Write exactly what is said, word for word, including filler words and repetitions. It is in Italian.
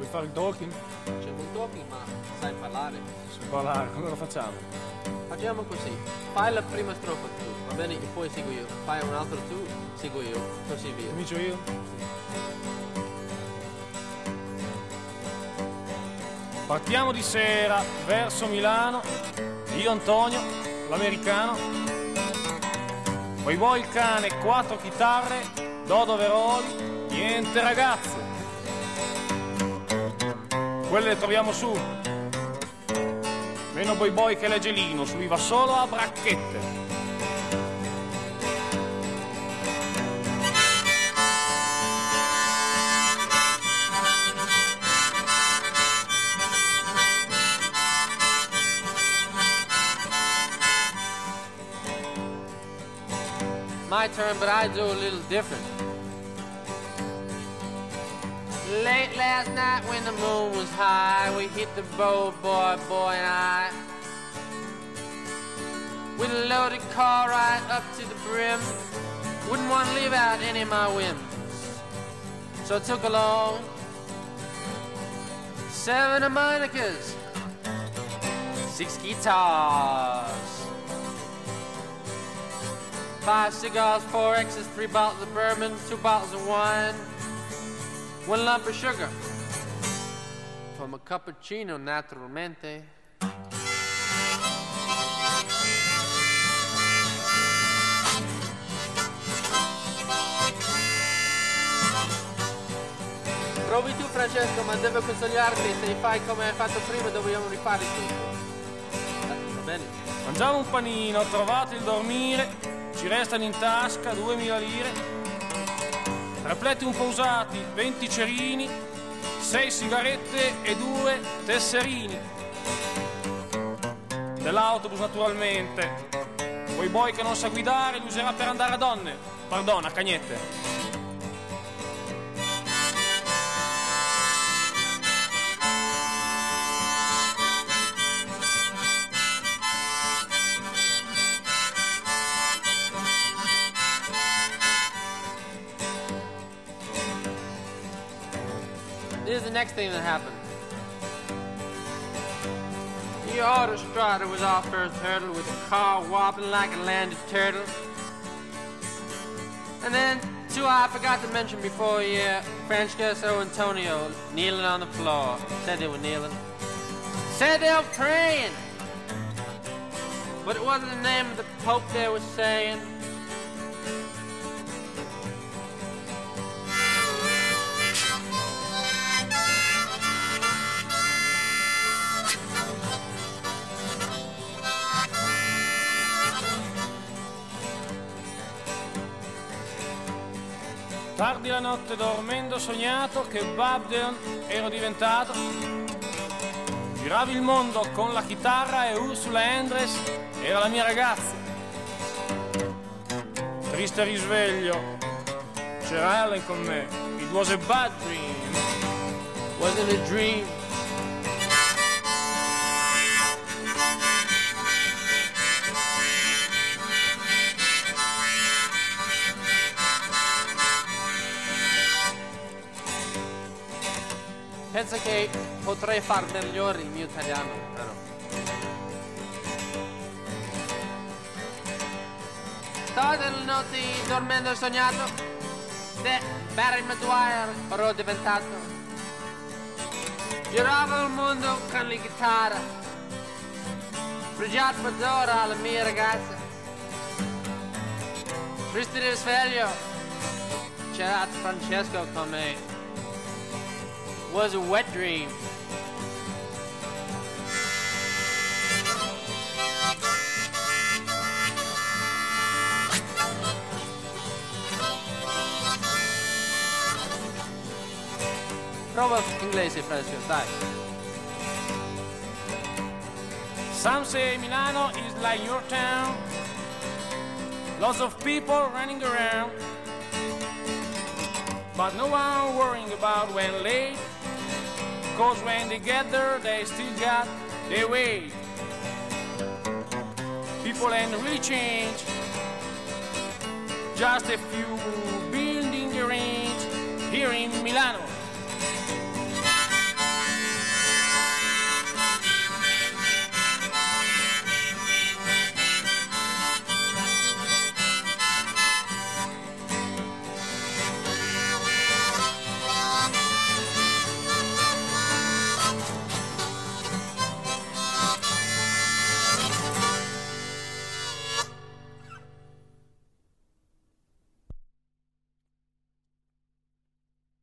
fare il talking? C'è un talking, ma sai parlare? So parlare, come lo facciamo? Facciamo così, fai la prima strofa tu, va bene? E poi seguo io. Fai un altro tu, seguo io, così via. Comincio io? Partiamo di sera verso Milano, io Antonio, l'americano, poi voi il cane, quattro chitarre, Dodo Veroli, niente ragazze. Quelle le troviamo su. Meno Boy Boy che legge Linus, lui va solo a bracchette. My turn, but I do a little different. Late last night when the moon was high, we hit the boat, boy, boy and I. With a loaded car right up to the brim, wouldn't want to leave out any of my whims. So I took along seven harmonicas, six guitars, five cigars, four X's, three bottles of bourbon, two bottles of wine, one lump of sugar from a cappuccino, naturalmente. Provi tu, Francesco, ma devo consigliarti, se fai come hai fatto prima dobbiamo rifare tutto. Va bene? Mangiamo un panino, trovate il dormire, ci restano in tasca duemila lire, tre pleti un po' usati, venti cerini, sei sigarette e due tesserini. Dell'autobus naturalmente, Boy Boy che non sa guidare li userà per andare a donne, pardon, a cagnette. This is the next thing that happened. The autostrada was off first hurdle with the car wobbling like a landed turtle. And then, two I forgot to mention before, yeah, Francesco Antonio kneeling on the floor. Said they were kneeling. Said they were praying. But it wasn't the name of the Pope they were saying. Tardi la notte dormendo ho sognato che Bob Dylan ero diventato. Giravi il mondo con la chitarra e Ursula Andress era la mia ragazza. Triste risveglio, c'era Ellen con me. It was a bad dream. Wasn't a dream. Penso che potrei far migliore il mio italiano, però. Tutte le notti dormendo ho sognato che Barry Maguire ero diventato. Giravo il mondo con la chitarra, pregiato d'oro alla mia ragazza. Triste risveglio, c'era Francesco con me. Was a wet dream. Prova inglese, Francesco, dai. Some say Milano is like your town. Lots of people running around, but no one worrying about when late. Cause when they get there, they still got their way. People ain't really changed. Just a few building range here in Milano.